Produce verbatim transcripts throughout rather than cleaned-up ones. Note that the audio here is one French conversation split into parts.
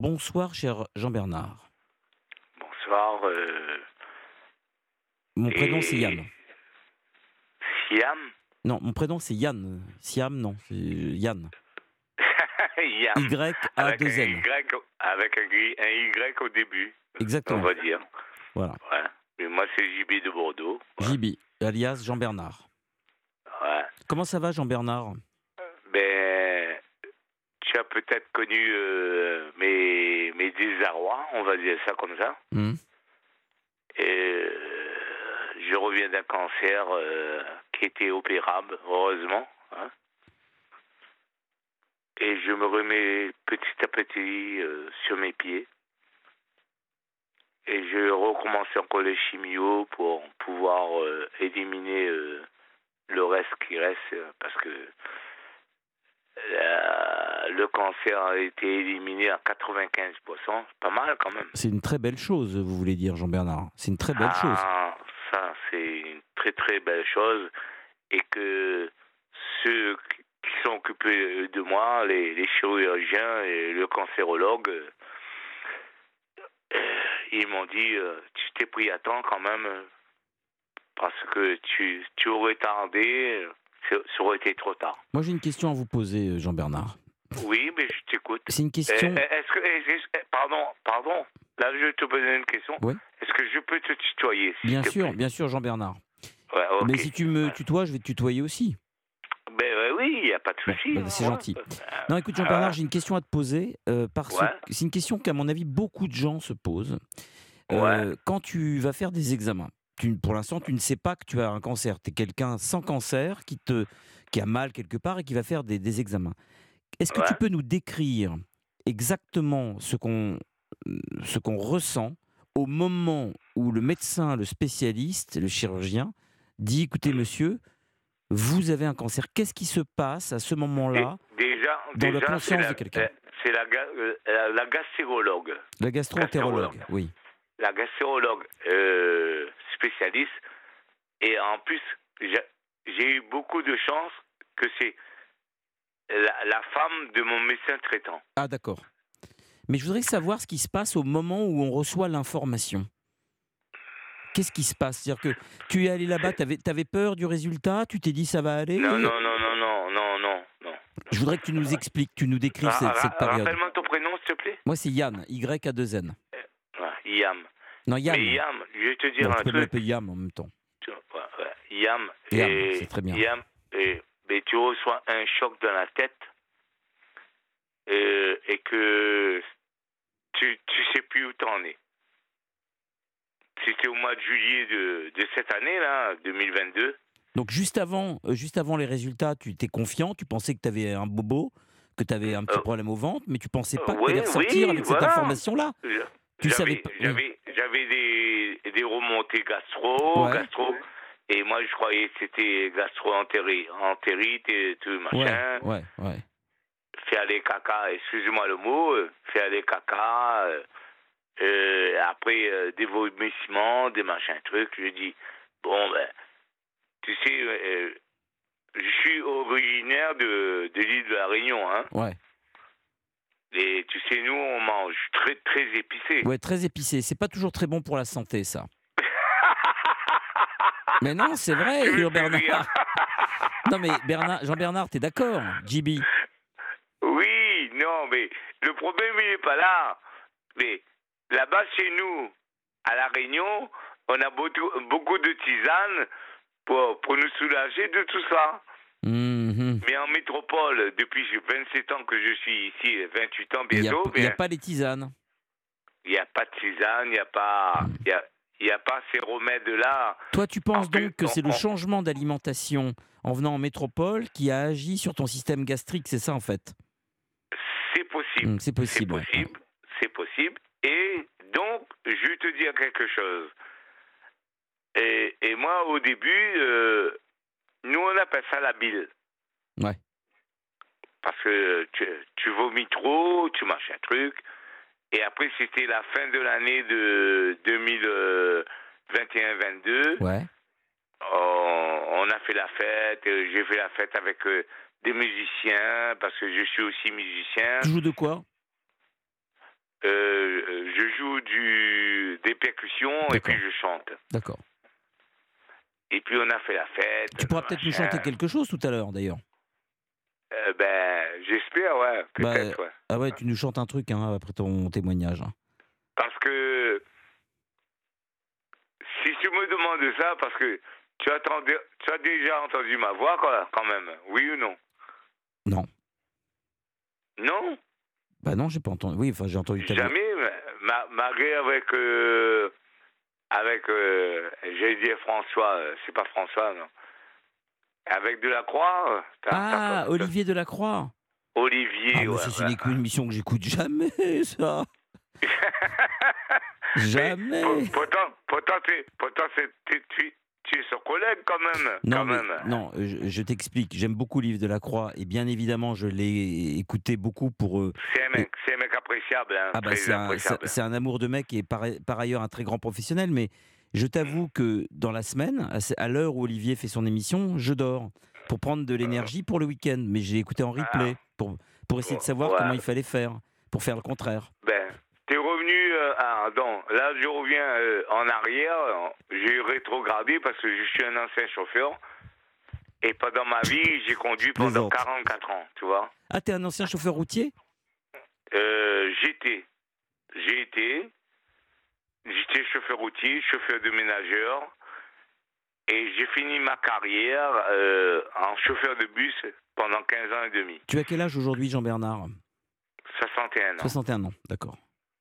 Bonsoir, cher Jean-Bernard. Bonsoir. Euh, Mon prénom, c'est et Yann. Siam. Non, mon prénom, c'est Yann. Siam, non, c'est Yann. Yam. Avec un Y A deux N. Y, au- avec un, Y un Y au début, on Exactement. va dire. Voilà. Ouais. Mais moi, c'est J B de Bordeaux. Ouais. J B, alias Jean-Bernard. Ouais. Comment ça va, Jean-Bernard? Ben, tu as peut-être connu euh, mes, mes désarrois, on va dire ça comme ça. Hmm. Et, euh, je reviens d'un cancer euh, qui était opérable, heureusement. Hein. Et je me remets petit à petit euh, sur mes pieds. Et je recommence encore les chimios pour pouvoir euh, éliminer euh, le reste qui reste, euh, parce que la- le cancer a été éliminé à quatre-vingt-quinze pour cent. C'est pas mal quand même. C'est une très belle chose, vous voulez dire, Jean-Bernard. C'est une très belle chose. Ah, ça, c'est une très très belle chose. Et que ceux qui sont occupés de moi, les, les chirurgiens et le cancérologue, euh, ils m'ont dit, euh, tu t'es pris à temps quand même, euh, parce que tu, tu aurais tardé, euh, ça ça aurait été trop tard. Moi, j'ai une question à vous poser, euh, Jean-Bernard. Oui, mais je t'écoute. C'est une Euh, question... Est-ce que, est-ce- est- pardon, pardon, là je vais te poser une question. Oui, Est-ce que je peux te tutoyer, s'il bien te sûr, plaît? bien sûr, Jean-Bernard. Ouais, ok. Mais si tu me Ouais. tutoies, je vais te tutoyer aussi. Ben euh, oui, il n'y a pas de Bon, souci. bah, Hein, c'est ouais. gentil. Euh, Non, écoute, Jean-Bernard, ah, j'ai une question à te poser, euh, parce que ouais, c'est une question qu'à mon avis, beaucoup de gens se posent. ouais, Euh, quand tu vas faire des examens, tu, pour l'instant, tu ne sais pas que tu as un cancer. Tu es quelqu'un sans cancer qui, te, qui a mal quelque part et qui va faire des, des examens. Est-ce que tu ouais. peux nous décrire exactement ce qu'on ce qu'on ressent au moment où le médecin, le spécialiste, le chirurgien dit, écoutez monsieur, vous avez un cancer. Qu'est-ce qui se passe à ce Dé- moment-là Déjà, dans la déjà c'est conscience la, de euh, quelqu'un? c'est la, ga- euh, la, la gastérologue. La Gastérologue. gastro-entérologue, oui. La gastérologue euh, spécialiste. Et en plus, j'ai j'ai eu beaucoup de chance que c'est la, la femme de mon médecin traitant. Ah d'accord. Mais je voudrais savoir ce qui se passe au moment où on reçoit l'information. Qu'est-ce qui se passe? C'est-à-dire que tu es allé là-bas, C'est- tu avais peur du résultat, tu t'es dit ça va Non, aller. non, non, non, non, non, non, non. Je voudrais que tu nous expliques, tu nous décrives Ra- cette, cette ra- période. Rappelle-moi ton prénom, s'il te plaît. Moi, c'est Yann, Y A deux N. Ouais, Yam. Non, Mais Yann. Yam, je vais te dire Bon, tu un peux me truc. l'appeler Yam en même temps. Tu- ouais, ouais, Yam, Yam, c'est et, très bien. Yam, et, mais tu reçois un choc dans la tête, euh, et que tu tu sais plus où t'en es. C'était au mois de juillet de, de cette année, là, deux mille vingt-deux. Donc, juste avant, euh, juste avant les résultats, tu étais confiant, tu pensais que tu avais un bobo, que tu avais un petit Euh, problème au ventre, mais tu pensais pas que tu oui, allais ressortir oui, avec cette voilà. information-là. Je- Tu savais J'avais, pas. Oui. j'avais, j'avais des, des remontées gastro, Ouais, gastro, et moi je croyais que c'était gastro-entérite et tout ouais, machin. ouais, ouais. Faire les caca, excusez-moi le mot, euh, faire les caca, euh, euh, après euh, des vomissements, des machins trucs. Je dis, bon, ben, tu sais, euh, je suis originaire de, de l'île de la Réunion, hein. Ouais, Et tu sais, nous, on mange très, très épicé. ouais, très épicé. C'est pas toujours très bon pour la santé, ça. Mais non, c'est vrai, Tu me fais rire. Jean-Bernard. Non, mais Bernard, Jean-Bernard, t'es d'accord, J B? Oui, non, mais le problème, il n'est pas là. Mais là-bas, chez nous, à La Réunion, on a beaucoup, beaucoup de tisanes pour, pour nous soulager de tout ça. Mhm. Mais en métropole, depuis vingt-sept ans que je suis ici, vingt-huit ans Il n'y a, bientôt, il y a bien, pas les tisanes. il n'y a pas de tisane, il n'y a pas, il y a, il y a pas ces remèdes-là. Toi, tu En penses plus, donc que c'est on- le on- changement d'alimentation en venant en métropole qui a agi sur ton système gastrique, c'est ça en fait? c'est possible, Hmm, c'est c'est possible, ouais, ouais. possible, c'est possible. Et donc, je vais te dire quelque chose. Et, et moi, au début, euh, nous, on appelle ça la bile. Ouais. Parce que tu, tu vomis trop, tu manges un truc. Et après, c'était la fin de l'année de deux mille vingt et un vingt-deux. Ouais. On, on a fait la fête. euh, J'ai fait la fête avec euh, des musiciens, parce que je suis aussi musicien. Tu joues de quoi? euh, je joue du, des percussions et D'accord. puis je chante. D'accord. Et puis on a fait la fête. Tu pourras le peut-être nous machin. chanter quelque chose tout à l'heure, d'ailleurs. Euh, ben, j'espère, ouais, Bah, peut-être, ouais. ah ouais, tu nous chantes un truc hein, après ton témoignage. hein. Parce que si tu me demandes ça, parce que tu as, entendu- tu as déjà entendu ma voix, quoi, quand même, oui ou non? Non. Non? Bah non, j'ai pas entendu. Oui, enfin, j'ai entendu ta voix. Jamais, ma- malgré avec, euh, avec, euh, j'allais dire François, euh, c'est pas François, non. Avec Delacroix, euh, t'as- Ah, t'as- Olivier Delacroix. Olivier, Ah, mais ouais. ça, c'est ouais. une émission que j'écoute jamais, ça. Jamais. Mais, pour- pourtant, pourtant, tu, pourtant c'est- tu, tu, tu es son collègue quand même. Non, quand mais, même. non, je, je t'explique. J'aime beaucoup Olivier Delacroix et bien évidemment, je l'ai écouté beaucoup pour. euh, C'est un mec, c'est un mec appréciable, hein, Ah bah très c'est un, c'est appréciable. c'est un amour de mec et par, par ailleurs un très grand professionnel, mais je t'avoue que dans la semaine, à ce- à l'heure où Olivier fait son émission, je dors pour prendre de l'énergie pour le week-end. Mais j'ai écouté en replay pour, pour essayer de savoir Ouais. comment il fallait faire, pour faire le contraire. Ben, t'es revenu, euh, ah, donc, là je reviens euh, en arrière, euh, j'ai rétrogradé parce que je suis un ancien chauffeur. Et pendant ma vie, j'ai conduit pendant Plaisante. quarante-quatre ans, tu vois. Ah, t'es un ancien chauffeur routier? Euh, j'étais, j'ai été, j'étais chauffeur routier, chauffeur de ménageur. Et j'ai fini ma carrière euh, en chauffeur de bus pendant quinze ans et demi. Tu as quel âge aujourd'hui, Jean-Bernard? soixante et un ans. soixante et un ans, d'accord.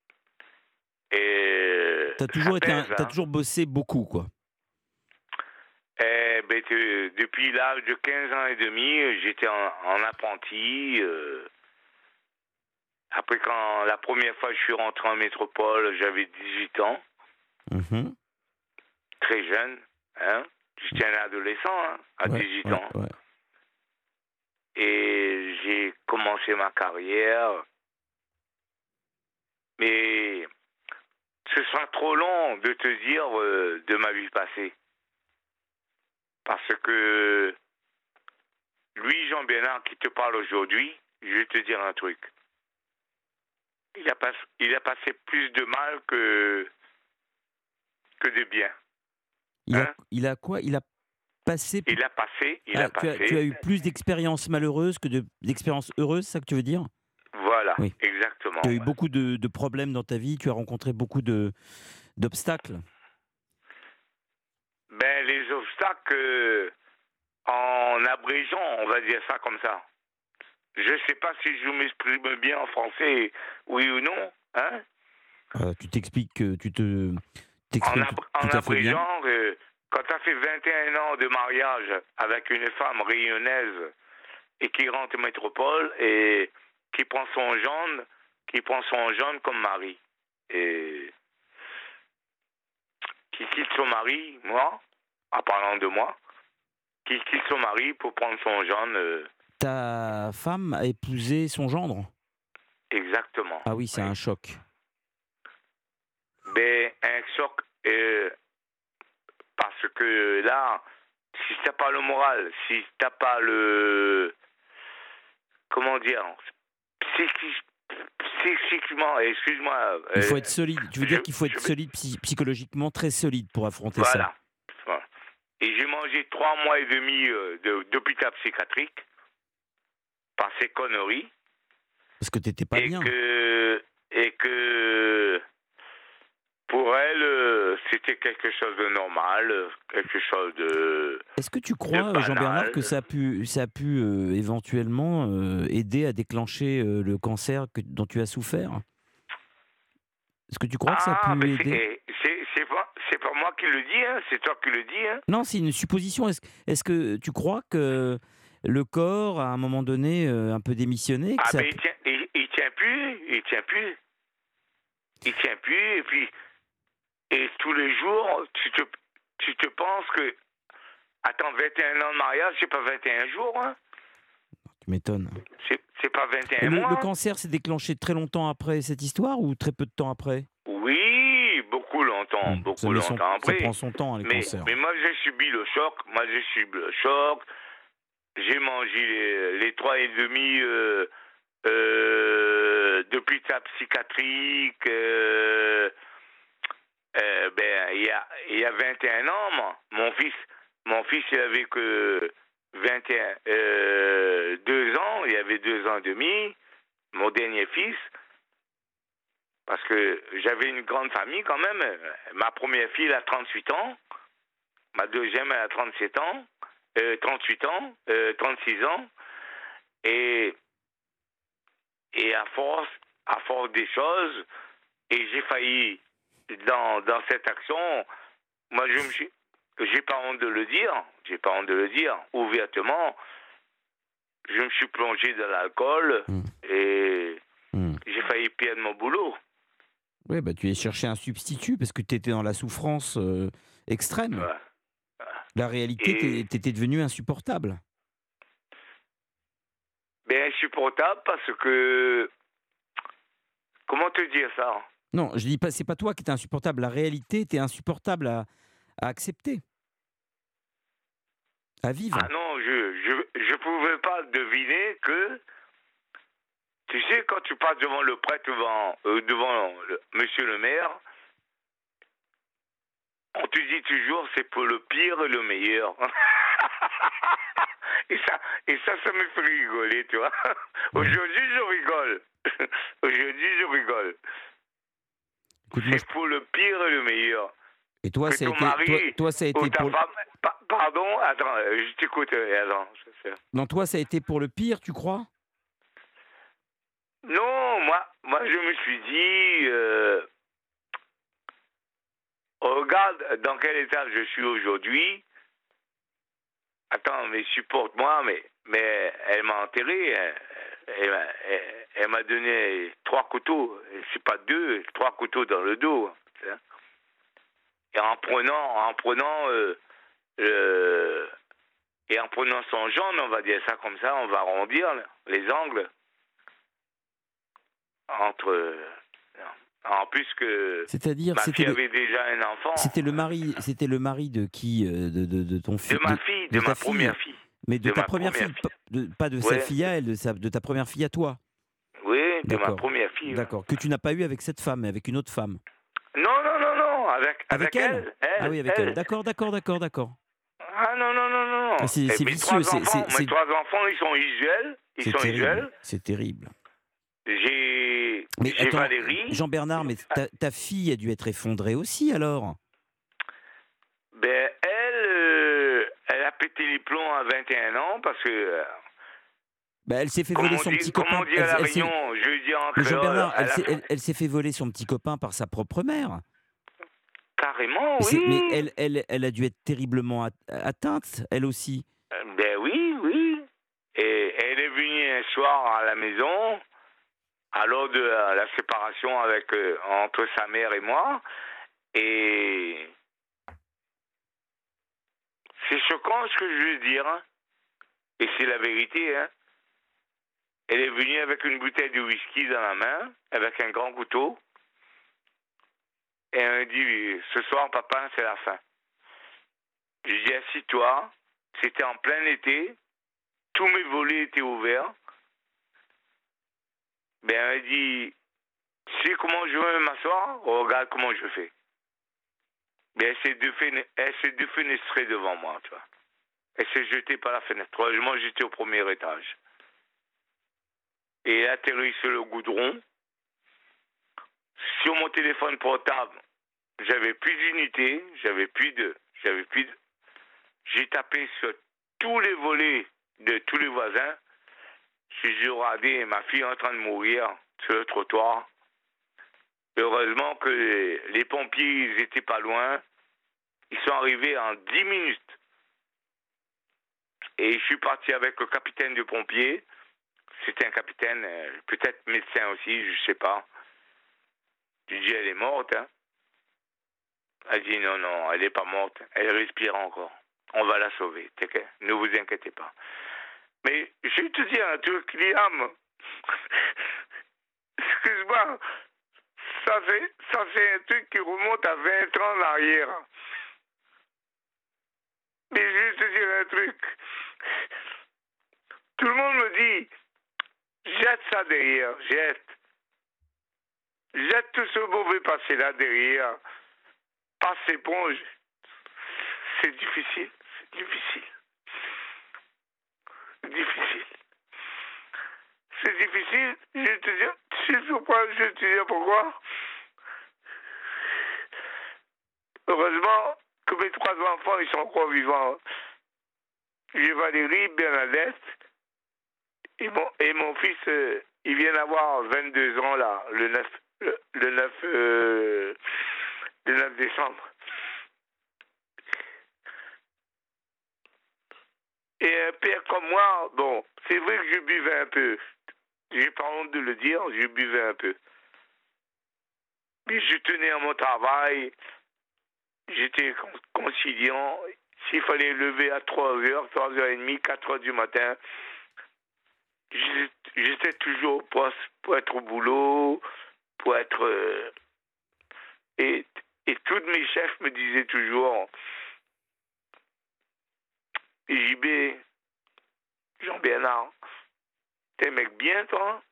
Et T'as toujours, ça été un- pèse, t'as hein. toujours bossé beaucoup, quoi. Eh ben, tu- depuis l'âge de quinze ans et demi, j'étais en, en apprenti. euh. Après, quand la première fois je suis rentré en métropole, j'avais dix-huit ans, Mhm. très jeune. Hein. J'étais un adolescent hein, à Ouais, dix-huit ouais, ans. ouais. Et j'ai commencé ma carrière. Mais ce sera trop long de te dire euh, de ma vie passée. Parce que lui, Jean-Bernard, qui te parle aujourd'hui, je vais te dire un truc. Il a, pas, il a passé plus de mal que, que de bien. Il, a, Hein? il a quoi? Il a passé. Il a passé, il Ah, a tu, as, passé. tu as eu plus d'expériences malheureuses que de- d'expériences heureuses, c'est ça que tu veux dire? Voilà, Oui. exactement. Tu as eu ouais. beaucoup de, de problèmes dans ta vie, tu as rencontré beaucoup de d'obstacles. Ben, les obstacles, euh, en abrégeant, on va dire ça comme ça. Je ne sais pas si je m'exprime bien en français, oui ou non. Hein? Euh, tu t'expliques que tu te En, t'exprimes ab- tout, en tout à fait bien. abrégeant, euh, quand tu as fait vingt et un ans de mariage avec une femme rayonnaise et qui rentre en métropole et qui prend son jeune, qui prend son jeune comme mari. Et qui quitte son mari, moi, en parlant de moi, qui quitte son mari pour prendre son jeune. euh, Ta femme a épousé son gendre? exactement. Ah oui, c'est Oui. un choc. Ben, un choc, euh, parce que là, si t'as pas le moral, si t'as pas le, comment dire, psychi- psychiquement, excuse-moi. Il faut euh, être solide. Tu veux je- dire qu'il faut être je vais- solide psy- psychologiquement, très solide pour affronter ça. Voilà. Voilà. Et j'ai mangé trois mois et demi euh, de- d'hôpital psychiatrique par ces conneries. Parce que t'étais pas et bien. que et que pour elle euh, c'était quelque chose de normal, euh, quelque chose de Est-ce que tu crois, banal. Jean-Bernard, que ça a pu, ça a pu euh, éventuellement euh, aider à déclencher euh, le cancer que, dont tu as souffert? Est-ce que tu crois que ça a ah pu mais aider? c'est c'est c'est pas c'est pas moi qui le dis hein, c'est toi qui le dis hein. Non, c'est une supposition. Est-ce, est-ce que tu crois que le corps, à un moment donné, euh, un peu démissionné que Ah ça a mais pu- il tient il, il tient plus, il tient plus. Il tient plus et puis et tous les jours tu te tu te penses que attends vingt et un ans de mariage, c'est pas vingt et un jours hein. Tu m'étonnes. C'est c'est pas vingt et Et un le, mois. le hein. cancer s'est déclenché très longtemps après cette histoire ou très peu de temps après? Oui, beaucoup longtemps, Hmm, beaucoup ça, met son- longtemps ça après. prend son temps, hein, les mais, cancers. mais moi, j'ai subi le choc. Moi, j'ai subi le choc. J'ai mangé les, les trois et demi euh, euh, depuis sa psychiatrique, euh, euh, ben, il y a, il y a vingt et un ans, moi, mon fils, mon fils, il avait que vingt et un, euh, deux ans, il avait deux ans et demi, mon dernier fils, parce que j'avais une grande famille quand même. Ma première fille, elle a trente-huit ans, ma deuxième, elle a trente-sept ans, euh, trente-huit ans, euh, trente-six ans, et, et à force, à force des choses, et j'ai failli, dans, dans cette action, moi je me suis, j'ai pas honte de le dire, j'ai pas honte de le dire, ouvertement, je me suis plongé dans l'alcool, Mmh. et Mmh. j'ai failli perdre mon boulot. Oui, bah, tu es cherché un substitut parce que tu étais dans la souffrance euh, extrême. Ouais. La réalité, Et tu étais devenu insupportable. ben insupportable parce que, comment te dire ça? Non, je dis pas, c'est pas toi qui étais insupportable. La réalité était insupportable à, à accepter, à vivre. Ah non, je je je pouvais pas deviner que, tu sais, quand tu passes devant le prêtre, devant euh, devant le, Monsieur le maire, on te dit toujours c'est pour le pire et le meilleur. Et ça, et ça, ça me fait rigoler, tu vois. Aujourd'hui, je rigole. Aujourd'hui, je rigole. Écoute-moi, C'est pour le pire et le meilleur. et toi, Que ça a ton été, toi, mari toi, ça a ou été ta pour, le- femme... Pa- Pardon, attends, euh, je t'écoute, euh, attends. je sais. non, toi, ça a été pour le pire, tu crois? Non, moi, moi, je me suis dit... euh, regarde dans quel état je suis aujourd'hui. Attends, mais supporte-moi, mais, mais elle m'a enterré. Elle, elle m'a- elle- elle m'a donné trois couteaux. C'est pas deux, trois couteaux dans le dos. hein. Et en prenant, en prenant, euh, le- et en prenant son gendre, on va dire ça comme ça, on va arrondir les angles entre. En plus que C'est-à-dire, ma c'était fille le, avait déjà un enfant. c'était le mari, c'était le mari de qui, euh, de, de, de ton De fils, ma de, fille, de de ta ma fille, première fille. mais de, De ta ma première première fille, fille. pas de, pas de sa Ouais. fille à elle, de, sa, de ta première fille à toi. Oui, de ma D'accord. première fille. ouais. D'accord. Que tu n'as pas eu avec cette femme, mais avec une autre femme. Non, non, non, non, avec, Avec avec elle elle. Elle, Ah oui, avec elle. elle. D'accord, d'accord, d'accord, d'accord. Ah non, non, non, non. Ah, c'est- Et c'est mes vicieux, trois c'est- enfants, c'est- c'est- mes trois enfants, ils sont usuels. Ils C'est sont terrible. usuels. C'est terrible. J'ai, Mais j'ai attends, Valérie. Jean-Bernard, mais ta, ta fille a dû être effondrée aussi alors. Ben, elle, euh, elle a pété les plombs à vingt et un ans parce que, euh, Bah, elle s'est fait comme voler on son dit, petit comme copain. on dit Elle, à La elle s'est- Réunion, je dis en Mais créole, Jean-Bernard, elle elle a s'est fait- elle, elle s'est fait voler son petit copain par sa propre mère. carrément, Mais, c'est- mais oui. elle, elle, elle a dû être terriblement at- atteinte, elle aussi. Euh, Ben oui, oui. Et elle est venue un soir à la maison, à l'heure de la, la séparation avec, euh, entre sa mère et moi. Et c'est choquant ce que je veux dire. hein. Et c'est la vérité. Hein. Elle est venue avec une bouteille de whisky dans la main, avec un grand couteau. Et elle me dit, ce soir, papa, c'est la fin. Je dis, assis-toi. C'était en plein été. Tous mes volets étaient ouverts. Ben, elle me dit, tu sais comment je veux m'asseoir? Regarde comment je fais. Ben, elle s'est défene- elle s'est défenestrée devant moi, tu vois. Elle s'est jetée par la fenêtre. Heureusement, j'étais au premier étage. Et elle a atterri sur le goudron. Sur mon téléphone portable, j'avais plus d'unité, j'avais plus de, j'avais plus de. J'ai tapé sur tous les volets de tous les voisins. J'ai regardé ma fille en train de mourir sur le trottoir. Heureusement que les, les pompiers, ils étaient pas loin. Ils sont arrivés en dix minutes. Et je suis parti avec le capitaine de pompiers. C'était un capitaine, euh, peut-être médecin aussi, je sais pas. Je dis, elle est morte, hein. Elle dit, non, non, elle n'est pas morte. Elle respire encore. On va la sauver. Ne vous inquiétez pas. Mais je vais te dire un truc, Liam. Excuse-moi. Ça, c'est, ça, c'est un truc qui remonte à vingt ans en arrière. Mais je vais te dire un truc. Tout le monde me dit, Jette ça derrière, jette. Jette tout ce mauvais passé-là derrière. Passe l'éponge. C'est difficile, c'est difficile. C'est difficile. C'est difficile, je vais te dire, je sais pas, je vais te dire pourquoi. Heureusement que mes trois enfants, ils sont encore vivants. J'ai Valérie, Bernadette, et mon, et mon fils, euh, il vient d'avoir vingt-deux ans, là, le neuf, le, le neuf, euh, le neuf décembre. Et un père comme moi, bon, c'est vrai que je buvais un peu. J'ai pas honte de le dire, je buvais un peu. Mais je tenais à mon travail, j'étais conciliant. S'il fallait lever à trois heures, trois heures trente, quatre heures du matin, j'étais toujours au poste pour être au boulot, pour être... Euh, et, et tous mes chefs me disaient toujours, J B, Jean-Bernard, t'es un mec bien, toi?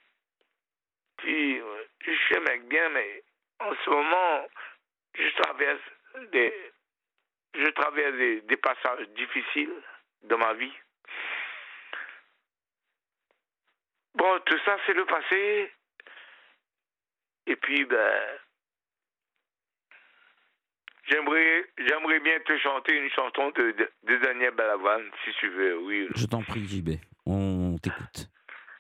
Puis, je suis un mec bien, mais en ce moment, je traverse des, je traverse des, des passages difficiles dans ma vie. Bon, tout ça, c'est le passé. Et puis, ben, j'aimerais, j'aimerais bien te chanter une chanson de, de, de Daniel Balavoine, si tu veux, oui. Je t'en prie, J B, on t'écoute.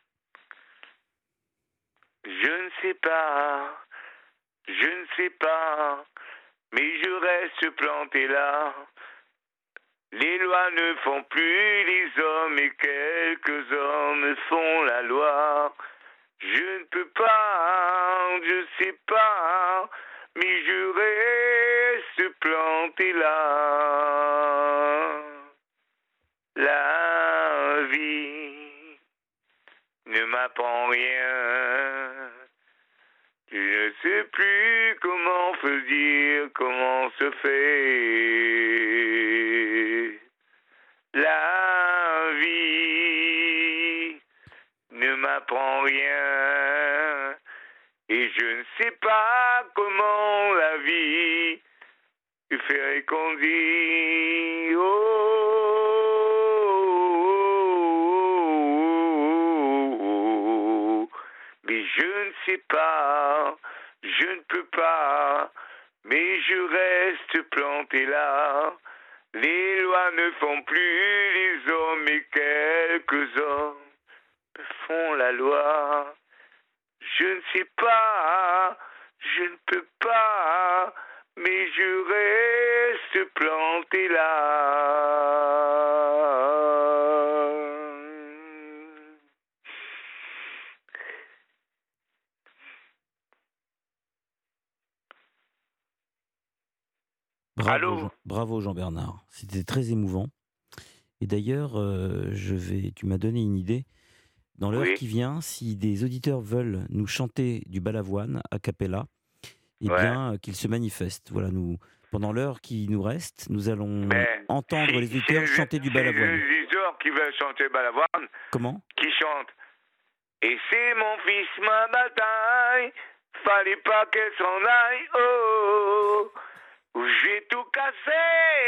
Je ne sais pas, je ne sais pas, mais je reste planté là. Les lois ne font plus les hommes et quelques hommes font la loi. Je ne peux pas, je sais pas, mais je reste planté là. La vie ne m'apprend rien. Je ne sais plus comment se dire, comment se fait. La vie ne m'apprend rien. Et je ne sais pas comment la vie ferait qu'on dit oh, oh, oh, oh. Mais je ne sais pas, je ne peux pas, mais je reste planté là. Les lois ne font plus les hommes et quelques hommes font la loi. Je ne sais pas, je ne peux pas, mais je reste planté là. Bravo, Jean, bravo Jean-Bernard, c'était très émouvant. Et d'ailleurs, euh, je vais, tu m'as donné une idée. Dans l'heure Oui. qui vient, si des auditeurs veulent nous chanter du Balavoine a cappella, eh Ouais. bien, euh, qu'ils se manifestent. Voilà, nous, pendant l'heure qui nous reste, nous allons Mais entendre si, les auditeurs si, chanter du Balavoine. Les auditeurs qui veulent chanter Balavoine, Comment? qui chantent. Et c'est mon fils, ma bataille, fallait pas qu'elle s'en aille, oh, où j'ai tout cassé.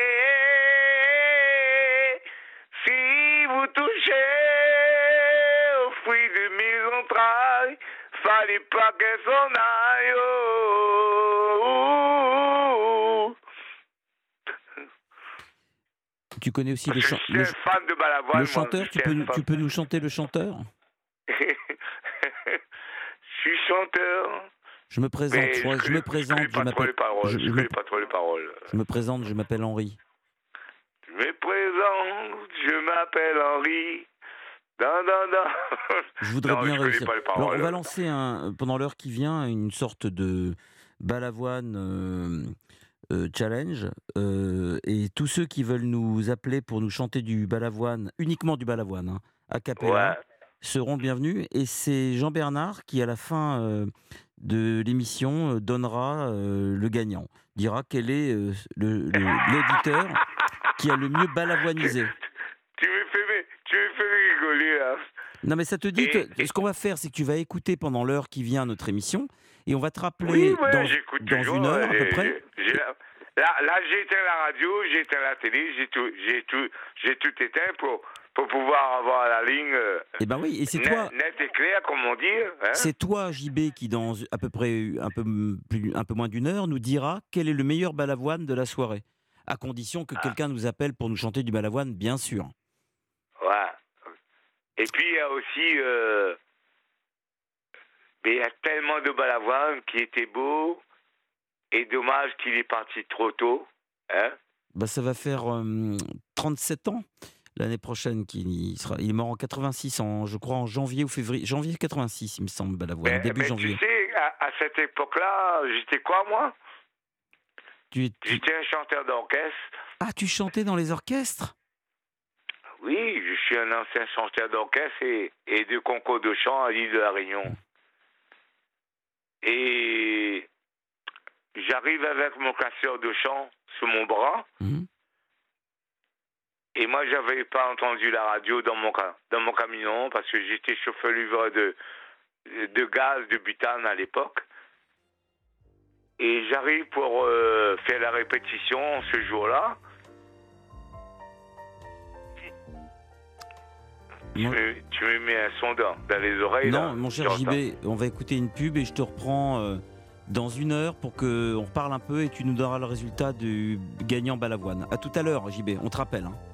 Si vous touchez au fruit de mes entrailles, fallait pas qu'elle s'en aille, oh. Tu connais aussi le, Je chan- suis le, un fan de Balavoine, le moi, chanteur, je tu suis peux, un nous- fan. tu peux nous chanter le chanteur? Je suis chanteur. Je me présente, Mais je, crois- je je connais- me présente, je je, connais pas trop les m'appelle, paroles. je, Je, je me, connais pas trop les paroles. je me présente, je m'appelle Henri. Je me présente, je m'appelle Henri. Dan, dan, dan. Je voudrais non, bien je connais réussir. pas les Alors, paroles. on va lancer un, pendant l'heure qui vient une sorte de Balavoine euh, euh, challenge. euh, et tous ceux qui veulent nous appeler pour nous chanter du Balavoine, uniquement du Balavoine, hein, a cappella, Ouais. seront bienvenus. Et c'est Jean-Bernard qui, à la fin euh, de l'émission, euh, donnera euh, le gagnant. Dira quel est euh, le- le- l'auditeur qui a le mieux balavoinisé. Tu me fais, tu me fais rigoler, là. Non, mais ça te dit Et, que et- ce qu'on va faire, c'est que tu vas écouter pendant l'heure qui vient notre émission et on va te oui, rappeler ouais, dans, j'écoute dans toujours. une euh, heure à peu j'ai- près. j'ai- j'ai la- là, là, j'ai éteint la radio, j'ai éteint la télé, j'ai tout, j'ai tout, j'ai tout éteint pour, pour pouvoir avoir la ligne euh, Eh ben oui, et c'est net, toi, net et claire, comme on dit. Hein. c'est toi, J B, qui dans à peu près un peu, plus, un peu moins d'une heure nous dira quel est le meilleur balavoine de la soirée, à condition que Ah, quelqu'un nous appelle pour nous chanter du balavoine, bien sûr. ouais. Et puis, il y a aussi... euh, mais il y a tellement de balavoine qui était beau, et dommage qu'il est parti trop tôt. Hein. Bah, ça va faire euh, trente-sept ans l'année prochaine qu'il sera. Il est mort en quatre-vingt-six, en, je crois en janvier ou février. Janvier quatre-vingt-six, il me semble, Balavoine, Mais, début mais tu janvier. sais, à, à cette époque-là, j'étais quoi, moi? Tu, tu- J'étais un chanteur d'orchestre. Ah, tu chantais dans les orchestres? Oui, je suis un ancien chanteur d'orchestre et, et de concours de chant à l'île de la Réunion. Et j'arrive avec mon casseur de chant sur mon bras. Mhm. Et moi, j'avais pas entendu la radio dans mon, ca- dans mon camion parce que j'étais chauffeur-livreur de, de gaz, de butane à l'époque. Et j'arrive pour euh, faire la répétition ce jour-là. Tu Mon- me, tu me mets un son dans, dans les oreilles. Non, là. mon cher Tu J entends? B, on va écouter une pub et je te reprends euh, dans une heure pour qu'on reparle un peu et tu nous donneras le résultat du gagnant Balavoine. À tout à l'heure, J B, on te rappelle. hein.